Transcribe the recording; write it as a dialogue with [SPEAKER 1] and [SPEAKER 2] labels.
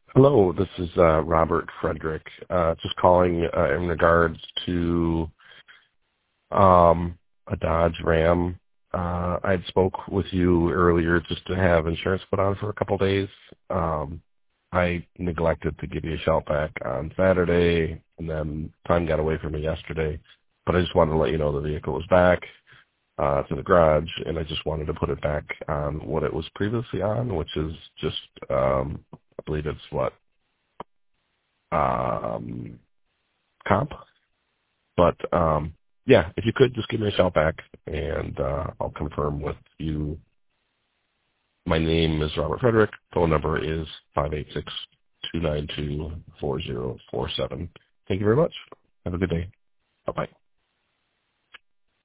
[SPEAKER 1] Hello, this is Robert Frederick. Just calling in regards to a Dodge Ram. I had spoke with you earlier just to have insurance put on for a couple days. I neglected to give you a shout back on Saturday, and then time got away from me yesterday. But I just wanted to let you know the vehicle was back to the garage, and I just wanted to put it back on what it was previously on, which is just, I believe it's what, comp. But yeah, if you could just give me a shout back, and I'll confirm with you. My name is Robert Frederick. Phone number is 586-292-4047. Thank you very much. Have a good day. Bye-bye.